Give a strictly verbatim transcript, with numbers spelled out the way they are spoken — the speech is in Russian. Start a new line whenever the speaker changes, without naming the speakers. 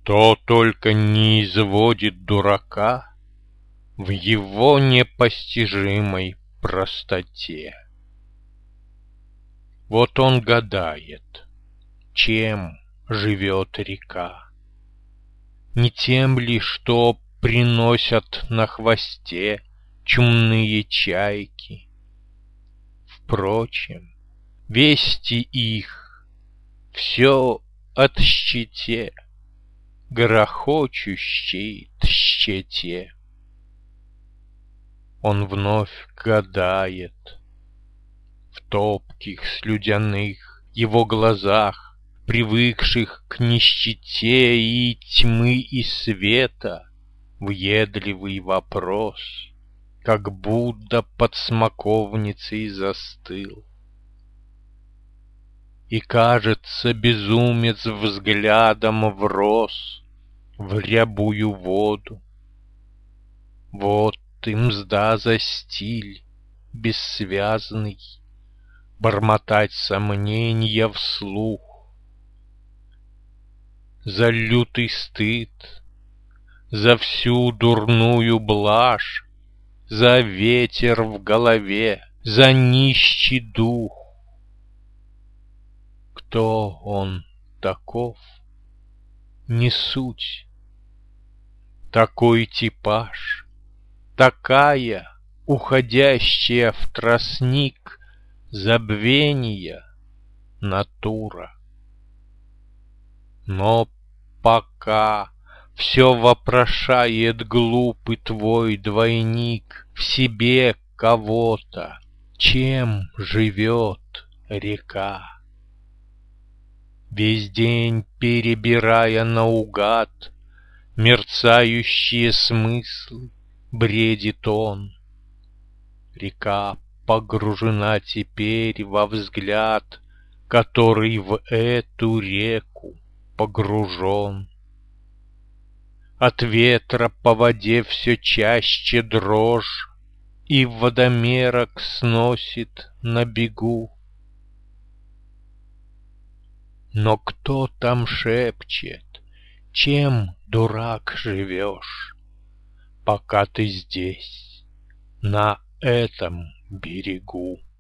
Что только не изводит дурака в его непостижимой простоте. Вот он гадает, чем живет река. Не тем ли, что приносят на хвосте чумные чайки? Впрочем, вести их все от щете, грохочущей тщете. Он вновь гадает. В топких слюдяных его глазах, привыкших к нищете и тьмы и света, въедливый вопрос, как будто под смоковницей застыл. И, кажется, безумец взглядом врос в рябую воду. Вот и мзда за стиль бессвязный, бормотать сомненья вслух. За лютый стыд, за всю дурную блажь, за ветер в голове, за нищий дух. Кто он таков? Не суть. Такой типаж, такая, уходящая в тростник забвения натура. Но пока все вопрошает глупый твой двойник в себе кого-то, чем живет река. Весь день перебирая наугад мерцающие смыслы, бредит он. Река погружена теперь во взгляд, который в эту реку погружен. От ветра по воде все чаще дрожь, и водомерок сносит на бегу. Но кто там шепчет, чем, дурак, живешь, пока ты здесь, на этом берегу?